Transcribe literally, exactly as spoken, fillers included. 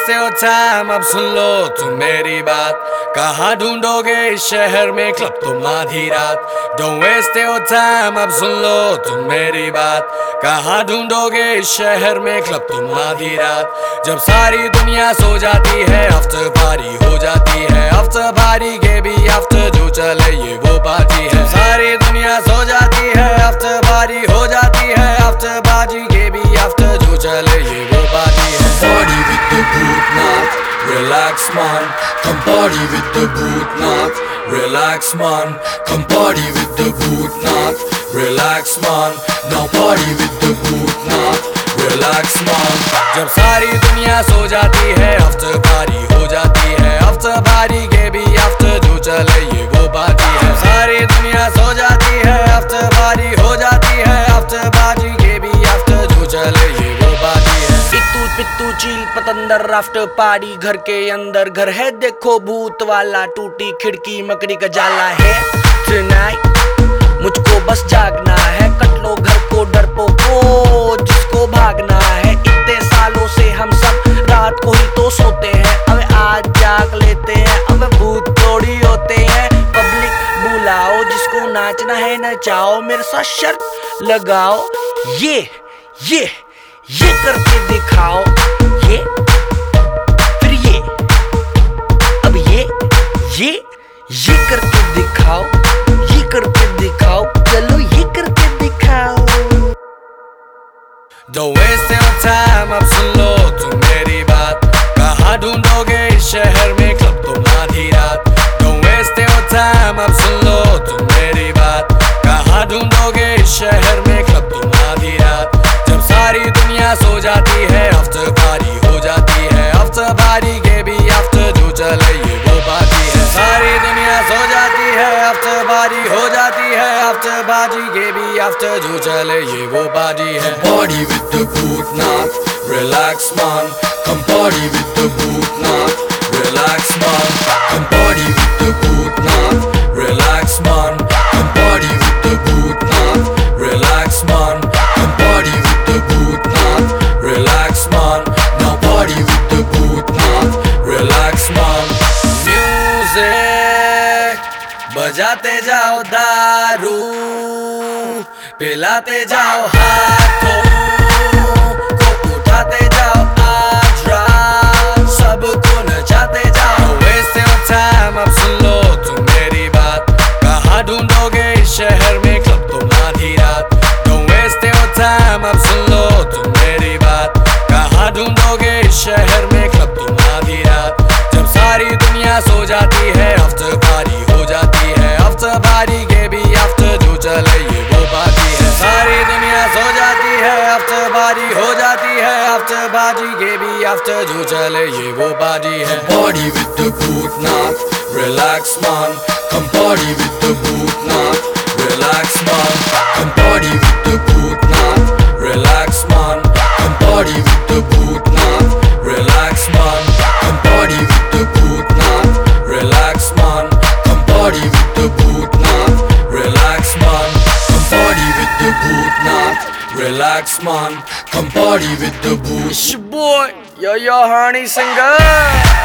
waste your time, अब सुन लो तुम मेरी बात। कहाँ ढूंढोगे इस शहर में क्लब तुम आधी रात। Don't waste your time, अब सुन लो तुम मेरी बात। कहाँ ढूंढोगे इस शहर में क्लब तुम आधी रात। जब सारी दुनिया सो जाती है आफ्टर पार्टी हो जाती है। आफ्टर पार्टी के भी आफ्टर जो चले ये वो पार्टी है। सारी दुनिया सो जाती है आफ्टर पार्टी हो जाती है। आफ्टर पार्टी के भी आफ्टर जो चले ये वो पार्टी है। Party with the Bhutnath, relax man. Come party with the Bhutnath, relax man. Come party with the Bhutnath, relax man. Now party with the Bhutnath, relax man. जब सारी दुनिया सो जाती है आफ्टर पार्टी हो जाती है। आफ्टर पार्टी के भी आफ्टर जो चले ये वो पार्टी है। सारी दुनिया सो जाती है आफ्टर पार्टी हो जाती है। आफ्टर पार्टी के भी आफ्टर जो चले ये वो पार्टी है। पित्तू पित्तू चील पतंदर आफ्टर पार्टी घर के अंदर घर है देखो भूत वाला। टूटी खिड़की मकड़ी का जाला है। Tonight मुझको बस जागना है। कट लो घर को डरपोको जिसको भागना है। इतने सालों से हम सब रात को ही तो सोते हैं। अब आज जाग लेते हैं। अब भूत थोड़ी होते हैं। पब्लिक बुलाओ जिसको नाचना है नचाओ। मेरे साथ शर्त लगाओ। ये ये ये करके दिखाओ। ये फिर ये अब ये ये ये करके दिखाओ। ये करके दिखाओ। चलो ये करके दिखाओ। Don't waste your time, अब सुन लो तुम मेरी बात। कहाँ ढूंढोगे इस शहर में क्लब तुम आधी रात। Don't waste your time, अब सुन लो तुम मेरी बात। कहाँ ढूंढोगे इस शहर में क्लब तुम आधी रात। जब सारी दुनिया सो जाती है आफ्टर पार्टी हो जाती है। आफ्टर पार्टी के भी आफ्टर जो चले ये वो पार्टी है। सारी दुनिया सो जाती है आफ्टर पार्टी हो जाती है। आफ्टर पार्टी के भी आफ्टर जो चले ये वो पार्टी है। Party with the Bhutnath, relax man. Come party with the Bhutnath, relax man. Come party with the Bhutnath, relax man. Come party with the Bhutnath, relax man. Come party with the Bhutnath, relax man. Now party with the Bhutnath, relax man. Music बजाते जाओ दारू पिलाते जाओ हाथों को उठाते जाओ आज रात सबको नचाते जाओ। Waste your time, अब सुन लो तुम मेरी बात। कहाँ ढूंढोगे इस शहर में क्लब तुम आधी रात। Don't waste your time, अब सुन लो तुम मेरी बात। कहाँ ढूंढोगे इस शहर में क्लब तुम आधी रात। जब सारी दुनिया सो जाती है आफ्टर पार्टी हो जाती है। आफ्टर पार्टी के भी आफ्टर जो चले ये वो पार्टी है। सारी दुनिया सो जाती है आफ्टर पार्टी हो जाती है। आफ्टर पार्टी के भी आफ्टर जो चले ये वो पार्टी है। Party with the Bhutnath, relax man. Come party with the Bhutnath, relax man. Come party with the Bhutnath, relax man. Come party with the Bhutnath, relax man. Come party with the Bhutnath, relax man. Come party with the Bhutnath, relax man. Come party with the Bhutnath, relax man. Come party with the Bhutnath. It's your boy, Yo Yo Honey Singer.